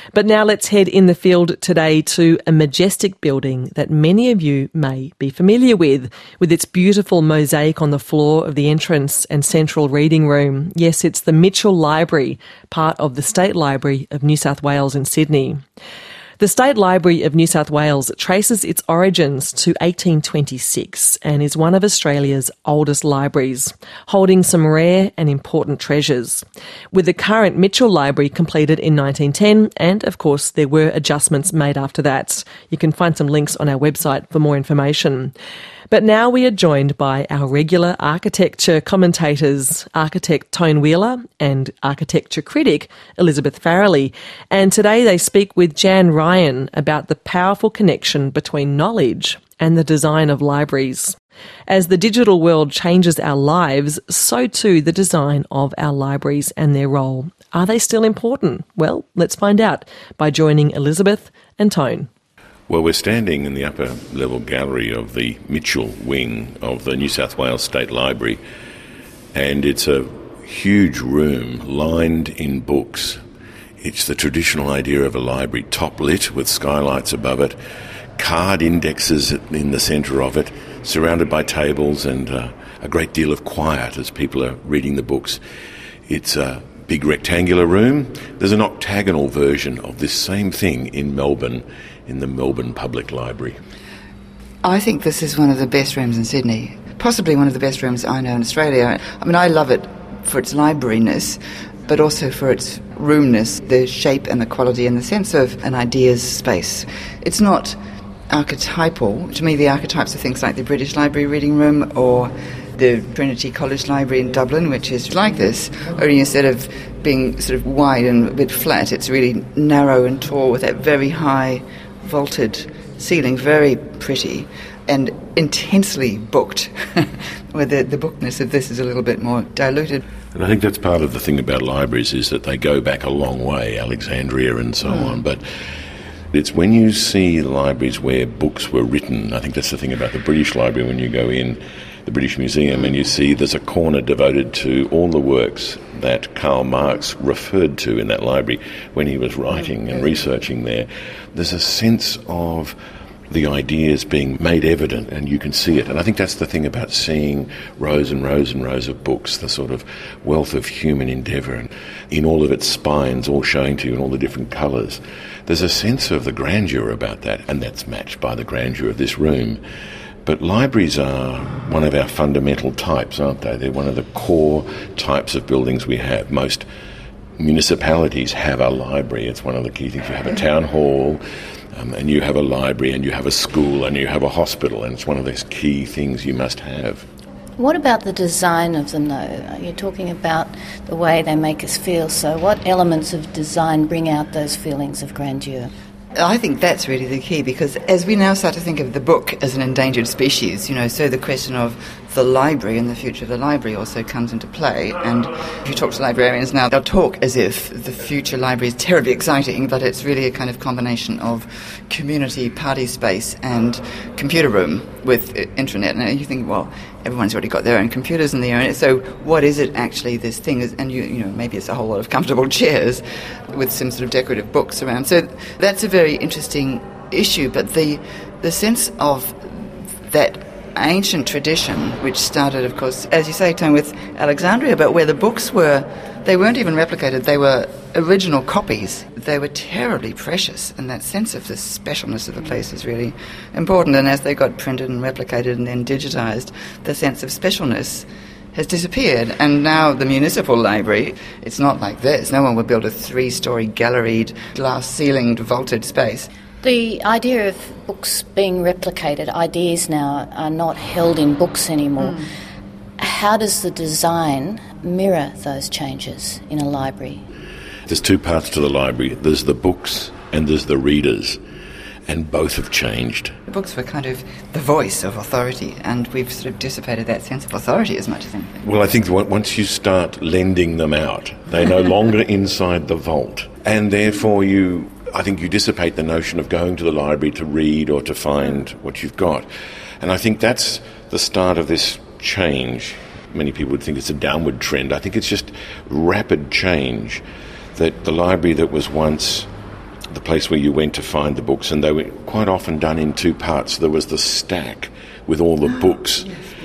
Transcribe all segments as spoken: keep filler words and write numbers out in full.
But now let's head in the field today to a majestic building that many of you may be familiar with, with its beautiful mosaic on the floor of the entrance and central reading room. Yes, it's the Mitchell Library, part of the State Library of New South Wales in Sydney. The State Library of New South Wales traces its origins to eighteen twenty-six and is one of Australia's oldest libraries, holding some rare and important treasures. With the current Mitchell Library completed in nineteen ten, and of course there were adjustments made after that. You can find some links on our website for more information. But now we are joined by our regular architecture commentators, architect Tone Wheeler and architecture critic Elizabeth Farrelly. And today they speak with Jan Ryan about the powerful connection between knowledge and the design of libraries. As the digital world changes our lives, so too the design of our libraries and their role. Are they still important? Well, let's find out by joining Elizabeth and Tone. Well, we're standing in the upper level gallery of the Mitchell wing of the New South Wales State Library, and it's a huge room lined in books. It's the traditional idea of a library, top lit with skylights above it, card indexes in the centre of it, surrounded by tables and uh, a great deal of quiet as people are reading the books. It's a big rectangular room. There's an octagonal version of this same thing in Melbourne, in the Melbourne Public Library. I think this is one of the best rooms in Sydney, possibly one of the best rooms I know in Australia. I mean, I love it for its libraryness, but also for its roomness, the shape and the quality and the sense of an ideas space. It's not archetypal. To me, the archetypes are things like the British Library Reading Room or the Trinity College Library in Dublin, which is like this, only instead of being sort of wide and a bit flat, it's really narrow and tall with that very high vaulted ceiling, very pretty and intensely booked, where the, the bookness of this is a little bit more diluted. And I think that's part of the thing about libraries is that they go back a long way, Alexandria and so mm. on, but it's when you see libraries where books were written, I think that's the thing about the British Library, when you go in the British Museum and you see there's a corner devoted to all the works that Karl Marx referred to in that library when he was writing and researching there. There's a sense of the ideas being made evident and you can see it. And I think that's the thing about seeing rows and rows and rows of books, the sort of wealth of human endeavour and in all of its spines, all showing to you in all the different colours. There's a sense of the grandeur about that, and that's matched by the grandeur of this room. But libraries are one of our fundamental types, aren't they? They're one of the core types of buildings we have. Most municipalities have a library. It's one of the key things. You have a town hall, um, and you have a library, and you have a school, and you have a hospital, and it's one of those key things you must have. What about the design of them, though? You're talking about the way they make us feel, so what elements of design bring out those feelings of grandeur? I think that's really the key, because as we now start to think of the book as an endangered species, you know, so the question of the library and the future of the library also comes into play. And if you talk to librarians now, they'll talk as if the future library is terribly exciting, but it's really a kind of combination of community party space and computer room with intranet. And you think, well, everyone's already got their own computers in their own. So what is it actually, this thing? Is, and you, you know, maybe it's a whole lot of comfortable chairs with some sort of decorative books around. So that's a very interesting issue. But the the sense of that ancient tradition, which started, of course, as you say, Tone, with Alexandria, but where the books were, they weren't even replicated, they were original copies. They were terribly precious, and that sense of the specialness of the place is really important. And as they got printed and replicated and then digitised, the sense of specialness has disappeared. And now the municipal library, it's not like this. No one would build a three-storey galleried, glass-ceilinged, vaulted space. The idea of books being replicated, ideas now are not held in books anymore. Mm. How does the design mirror those changes in a library? There's two parts to the library. There's the books and there's the readers, and both have changed. The books were kind of the voice of authority, and we've sort of dissipated that sense of authority as much as anything. Well, I think once you start lending them out, they're no longer inside the vault, and therefore you... I think you dissipate the notion of going to the library to read or to find what you've got. And I think that's the start of this change. Many people would think it's a downward trend. I think it's just rapid change, that the library that was once the place where you went to find the books, and they were quite often done in two parts. There was the stack with all the books,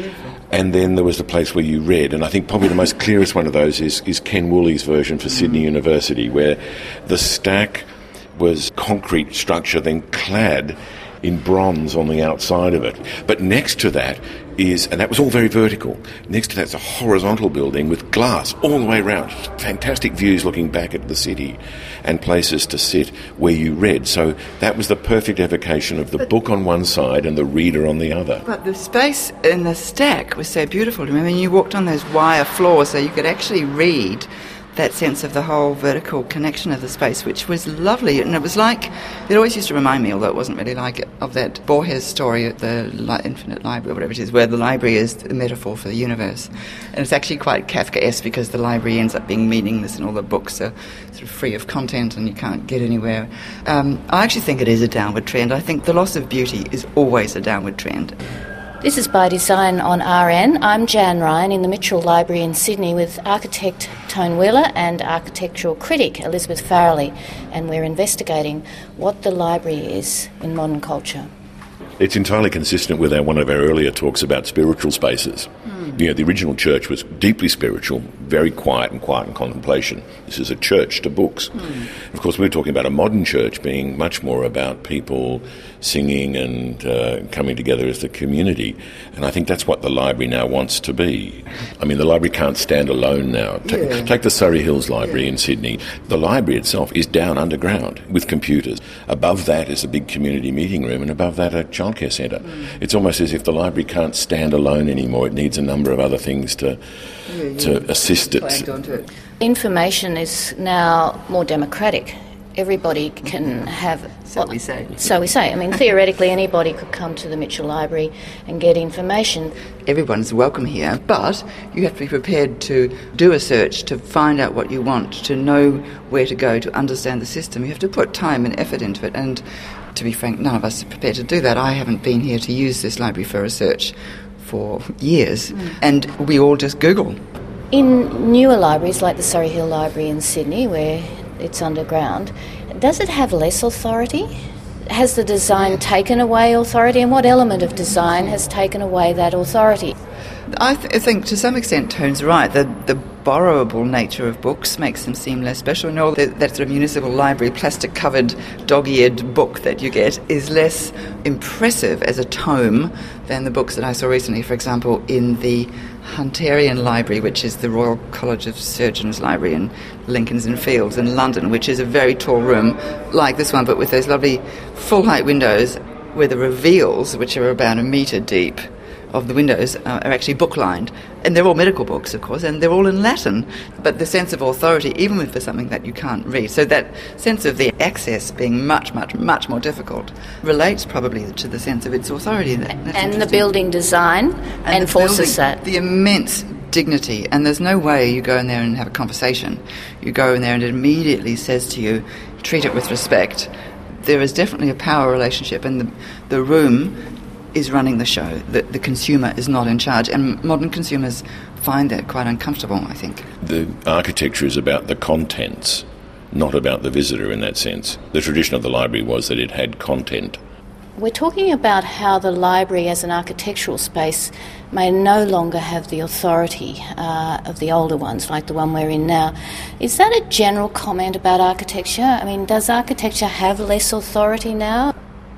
and then there was the place where you read. And I think probably the most clearest one of those is, is Ken Woolley's version for Sydney University, where the stack was concrete structure then clad in bronze on the outside of it. But next to that is, and that was all very vertical, next to that's a horizontal building with glass all the way around. Fantastic views looking back at the city and places to sit where you read. So that was the perfect evocation of the but, book on one side and the reader on the other. But the space in the stack was so beautiful. Remember, you walked on those wire floors so you could actually read that sense of the whole vertical connection of the space, which was lovely. And it was like, it always used to remind me, although it wasn't really like it, of that Borges story at the Li- Infinite Library, or whatever it is, where the library is the metaphor for the universe. And it's actually quite Kafkaesque because the library ends up being meaningless and all the books are sort of free of content and you can't get anywhere. Um, I actually think it is a downward trend. I think the loss of beauty is always a downward trend. This is By Design on R N. I'm Jan Ryan in the Mitchell Library in Sydney with architect Tone Wheeler and architectural critic Elizabeth Farrelly, and we're investigating what the library is in modern culture. It's entirely consistent with our, one of our earlier talks about spiritual spaces. Mm. You know, the original church was deeply spiritual, very quiet and quiet in contemplation. This is a church to books. Mm. Of course, we're talking about a modern church being much more about people singing and uh, coming together as a community. And I think that's what the library now wants to be. I mean, the library can't stand alone now. Take, yeah. take the Surrey Hills Library yeah. in Sydney. The library itself is down underground with computers. Above that is a big community meeting room, and above that a childcare centre. Mm. It's almost as if the library can't stand alone anymore. It needs a number of other things to, yeah, yeah. to assist it. it. Information is now more democratic. Everybody can have... So we say. So we say. I mean, theoretically, anybody could come to the Mitchell Library and get information. Everyone's welcome here, but you have to be prepared to do a search, to find out what you want, to know where to go, to understand the system. You have to put time and effort into it, and to be frank, none of us are prepared to do that. I haven't been here to use this library for research for years, mm. and we all just Google. In newer libraries like the Surrey Hill Library in Sydney, where it's underground, does it have less authority? Has the design taken away authority, and what element of design has taken away that authority? I, th- I think to some extent Tone's right. The, the borrowable nature of books makes them seem less special. You know, that, that sort of municipal library, plastic-covered, dog-eared book that you get is less impressive as a tome than the books that I saw recently, for example, in the Hunterian Library, which is the Royal College of Surgeons Library in Lincoln's Inn Fields in London, which is a very tall room like this one, but with those lovely full-height windows where the reveals, which are about a metre deep, of the windows uh, are actually book-lined. And they're all medical books, of course, and they're all in Latin. But the sense of authority, even for something that you can't read, so that sense of the access being much, much, much more difficult relates probably to the sense of its authority. That, and the building design and enforces the building, that. The immense dignity, and there's no way you go in there and have a conversation. You go in there and it immediately says to you, treat it with respect. There is definitely a power relationship, and the, the room is running the show. The, the consumer is not in charge, and modern consumers find that quite uncomfortable, I think. The architecture is about the contents, not about the visitor in that sense. The tradition of the library was that it had content. We're talking about how the library as an architectural space may no longer have the authority uh, of the older ones, like the one we're in now. Is that a general comment about architecture? I mean, does architecture have less authority now?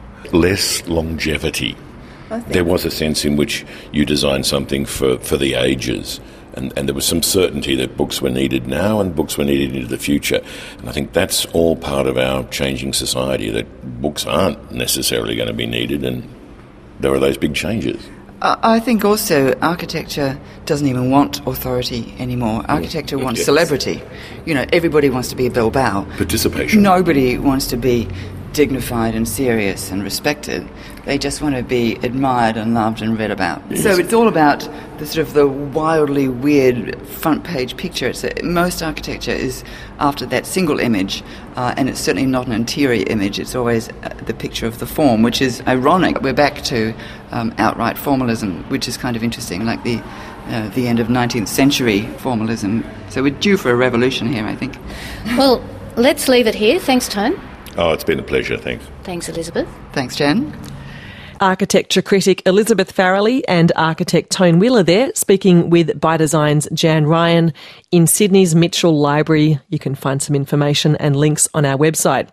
Less longevity. There was a sense in which you designed something for, for the ages, and, and there was some certainty that books were needed now and books were needed into the future. And I think that's all part of our changing society, that books aren't necessarily going to be needed, and there are those big changes. I think also architecture doesn't even want authority anymore. Architecture wants yes. celebrity. You know, everybody wants to be a Bilbao. Participation. Nobody wants to be dignified and serious and respected. They just want to be admired and loved and read about. Yes. So it's all about the sort of the wildly weird front page picture. It's a, most architecture is after that single image, uh, and it's certainly not an interior image. It's always uh, the picture of the form, which is ironic. We're back to um, outright formalism, which is kind of interesting, like the uh, the end of nineteenth century formalism. So we're due for a revolution here, I think. Well, let's leave it here. Thanks, Tone. Oh, it's been a pleasure, thanks. Thanks, Elizabeth. Thanks, Jen. Architecture critic Elizabeth Farrelly and architect Tone Wheeler there, speaking with By Design's Jan Ryan in Sydney's Mitchell Library. You can find some information and links on our website.